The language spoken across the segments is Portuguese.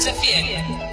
News FM.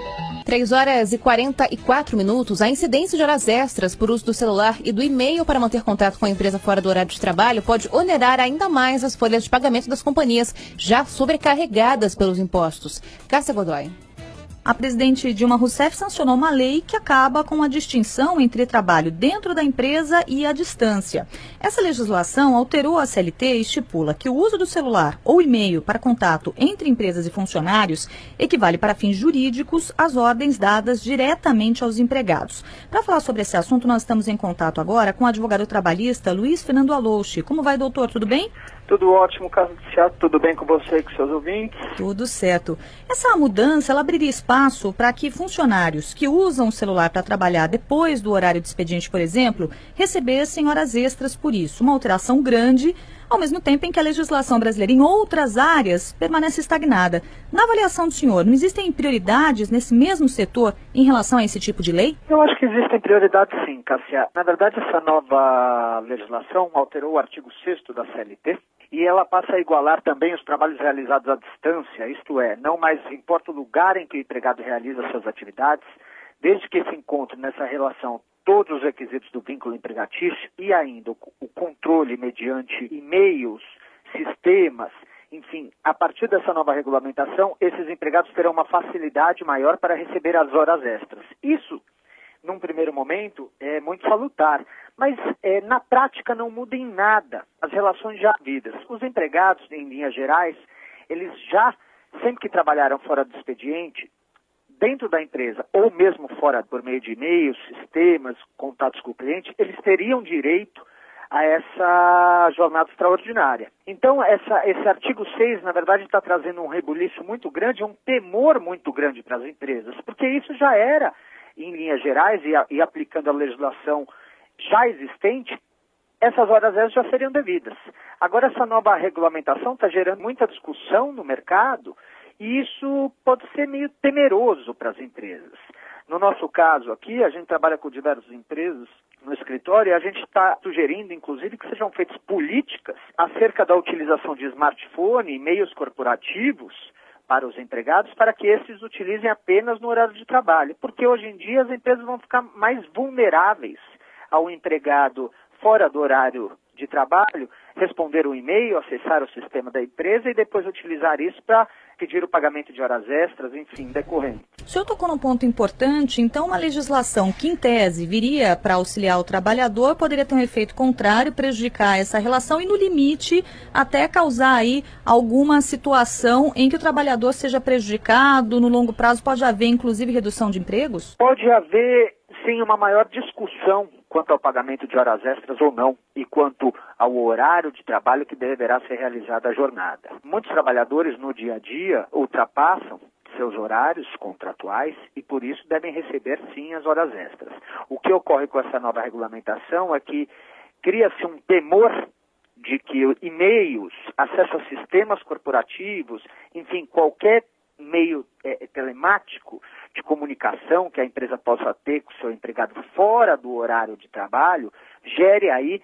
3h44. A incidência de horas extras por uso do celular e do e-mail para manter contato com a empresa fora do horário de trabalho pode onerar ainda mais as folhas de pagamento das companhias já sobrecarregadas pelos impostos. Cássia Godoy. A presidente Dilma Rousseff sancionou uma lei que acaba com a distinção entre trabalho dentro da empresa e à distância. Essa legislação alterou a CLT e estipula que o uso do celular ou e-mail para contato entre empresas e funcionários equivale para fins jurídicos às ordens dadas diretamente aos empregados. Para falar sobre esse assunto, nós estamos em contato agora com o advogado trabalhista Luiz Fernando Alouche. Como vai, doutor? Tudo bem? Tudo ótimo, Carlos Thiago. Tudo bem com você e com seus ouvintes? Tudo certo. Essa mudança, ela abriria espaço para que funcionários que usam o celular para trabalhar depois do horário de expediente, por exemplo, recebessem horas extras por isso. Uma alteração grande, ao mesmo tempo em que a legislação brasileira em outras áreas permanece estagnada. Na avaliação do senhor, não existem prioridades nesse mesmo setor em relação a esse tipo de lei? Eu acho que existem prioridades sim, Cássia. Na verdade, essa nova legislação alterou o artigo 6º da CLT e ela passa a igualar também os trabalhos realizados à distância, isto é, não mais importa o lugar em que o empregado realiza suas atividades, desde que se encontre nessa relação todos os requisitos do vínculo empregatício e ainda o controle mediante e-mails, sistemas, enfim, a partir dessa nova regulamentação, esses empregados terão uma facilidade maior para receber as horas extras. Isso, num primeiro momento, é muito salutar, mas na prática não muda em nada as relações já havidas. Os empregados, em linhas gerais, eles já, sempre que trabalharam fora do expediente, dentro da empresa, ou mesmo fora por meio de e-mails, sistemas, contatos com o cliente, eles teriam direito a essa jornada extraordinária. Então, esse artigo 6, na verdade, está trazendo um rebuliço muito grande, um temor muito grande para as empresas, porque isso já era, em linhas gerais, e aplicando a legislação já existente, essas horas extras já seriam devidas. Agora, essa nova regulamentação está gerando muita discussão no mercado, e isso pode ser meio temeroso para as empresas. No nosso caso aqui, a gente trabalha com diversas empresas no escritório e a gente está sugerindo, inclusive, que sejam feitas políticas acerca da utilização de smartphone e meios corporativos para os empregados, para que esses utilizem apenas no horário de trabalho. Porque hoje em dia as empresas vão ficar mais vulneráveis ao empregado fora do horário de trabalho, responder um e-mail, acessar o sistema da empresa e depois utilizar isso para pedir o pagamento de horas extras, enfim, decorrente. O senhor tocou num ponto importante, então uma legislação que, em tese, viria para auxiliar o trabalhador, poderia ter um efeito contrário, prejudicar essa relação e, no limite, até causar aí alguma situação em que o trabalhador seja prejudicado, no longo prazo pode haver, inclusive, redução de empregos? Pode haver, sim, uma maior discussão quanto ao pagamento de horas extras ou não, e quanto ao horário de trabalho que deverá ser realizada a jornada. Muitos trabalhadores no dia a dia ultrapassam seus horários contratuais e por isso devem receber sim as horas extras. O que ocorre com essa nova regulamentação é que cria-se um temor de que e-mails, acesso a sistemas corporativos, enfim, qualquer meio telemático de comunicação que a empresa possa ter com o seu empregado fora do horário de trabalho, gere aí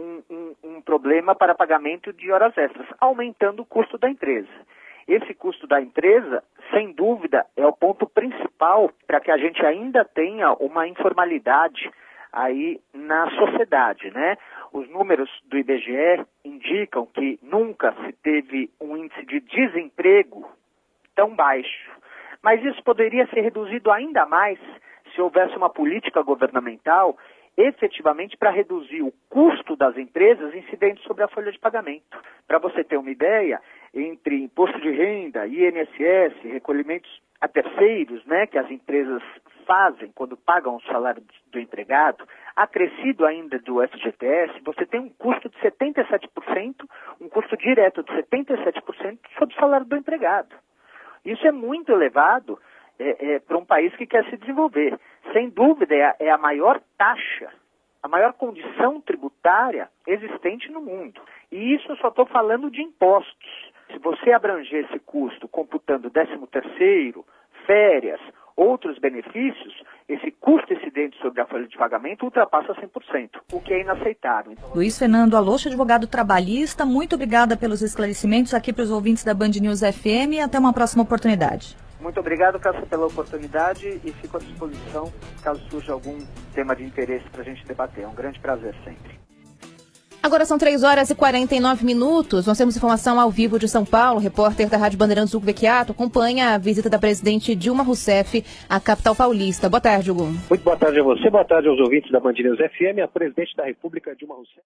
um problema para pagamento de horas extras, aumentando o custo da empresa. Esse custo da empresa, sem dúvida, é o ponto principal para que a gente ainda tenha uma informalidade aí na sociedade, né? Os números do IBGE indicam que nunca se teve um índice de desemprego tão baixo. Mas isso poderia ser reduzido ainda mais se houvesse uma política governamental efetivamente para reduzir o custo das empresas incidente sobre a folha de pagamento. Para você ter uma ideia, entre imposto de renda, INSS, recolhimentos a terceiros, né, que as empresas fazem quando pagam o salário do empregado, acrescido ainda do FGTS, você tem um custo de 77%, um custo direto de 77% sobre o salário do empregado. Isso é muito elevado para um país que quer se desenvolver. Sem dúvida, é a maior taxa, a maior condição tributária existente no mundo. E isso eu só estou falando de impostos. Se você abranger esse custo computando 13º, férias, outros benefícios, esse custo incidente sobre a folha de pagamento ultrapassa 100%, o que é inaceitável. Luiz Fernando Alouche, advogado trabalhista, muito obrigada pelos esclarecimentos aqui para os ouvintes da Band News FM e até uma próxima oportunidade. Muito obrigado, Cássio, pela oportunidade e fico à disposição caso surja algum tema de interesse para a gente debater. É um grande prazer sempre. Agora são 3h49. Nós temos informação ao vivo de São Paulo. O repórter da Rádio Bandeirantes, Hugo Becchiato, acompanha a visita da presidente Dilma Rousseff à capital paulista. Boa tarde, Hugo. Muito boa tarde a você, boa tarde aos ouvintes da Band News FM. A presidente da República, Dilma Rousseff.